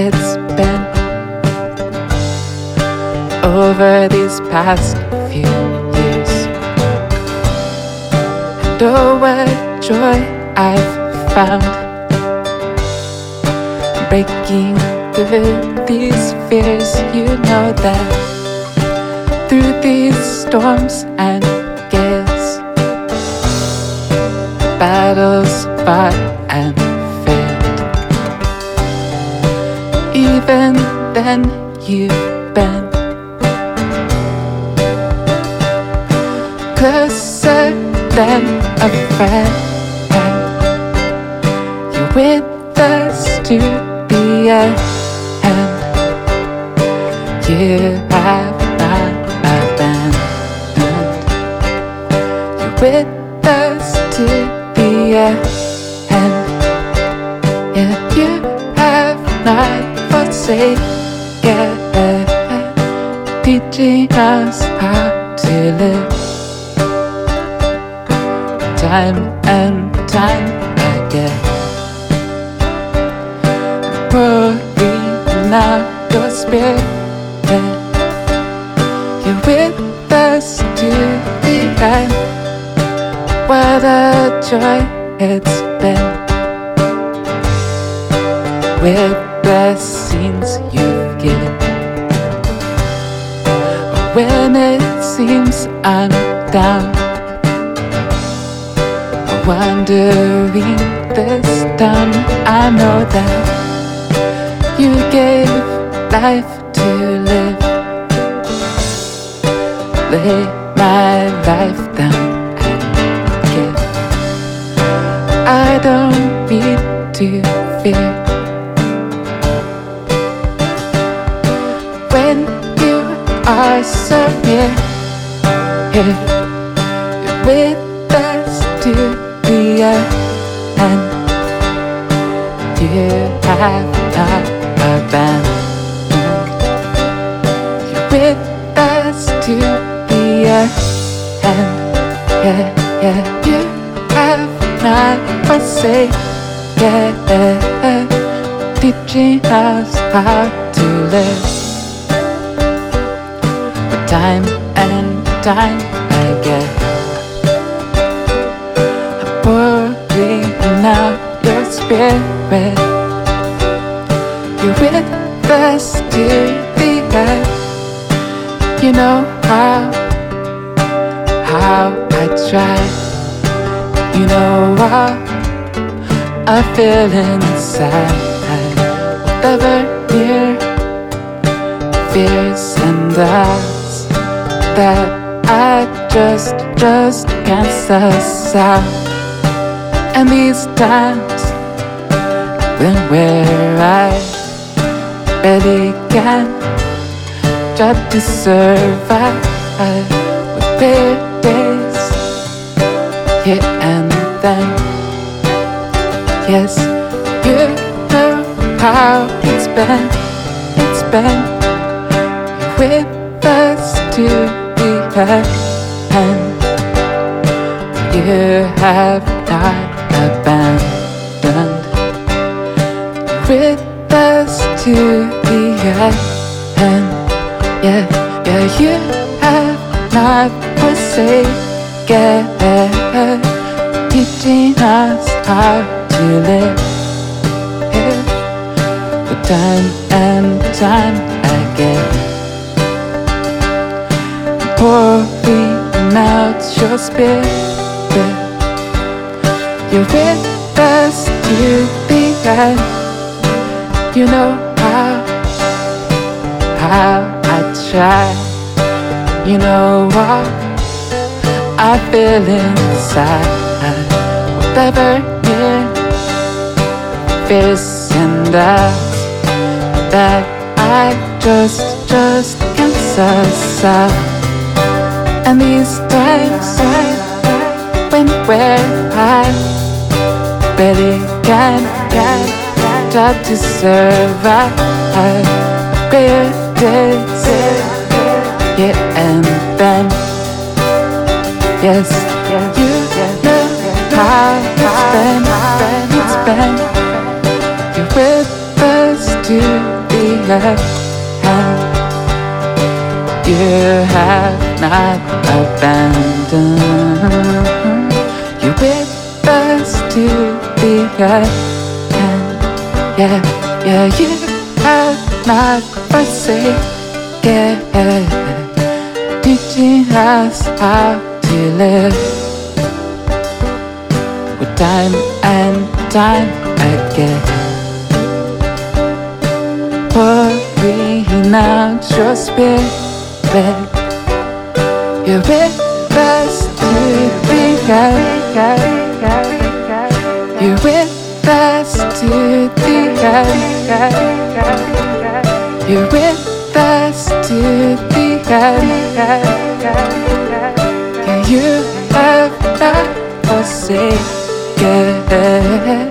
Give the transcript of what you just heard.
it's been over these past few years. And oh, what joy I've found breaking through these fears. You know that through these storms and gales, battles fought and failed, even then you've been closer than a friend. You're with us to the end. You have not abandoned. You're with us to the end. Yeah, you have not forsaken, teaching us how to live. Time and time again, pouring out your spirit. You're with us to the end. What a joy it's been, with blessings you've given. When it seems I'm down, wandering this town, I know that you gave life to live. Lay my life down and give. I don't need to fear when you are so near. You're with us to the end. You have not abandoned. You're with us to the end. Yeah, yeah, you have not forsaken, teaching us how to live. But time and time again, pouring out your spirit. You're with us to the end. You know how I try. You know how I feel inside. Whatever near fears and doubts that I just can't suss out. And these times when I barely can try to survive with bad days here and then. Yes, you know how it's been. You're with us to the end. You have not abandoned. You're with us to the end. Yeah, you have not forsaken, teaching us how to live. But time and time again, pouring out your spirit. You're with us to the end. You know how I try. You know what I feel inside. Whatever near fears and doubts that I just can't suss out. And these times when I barely can try to survive great days here and then. Yes, you know how it's been. You're with us too. You have not abandoned. You're with us to the end. Yeah, you have not forsaken, teaching us how to live with time and time again. Pouring out your spirit, you're with us to the end. You're with us to the end. You're with us to the end. Yeah, you have not forsaken.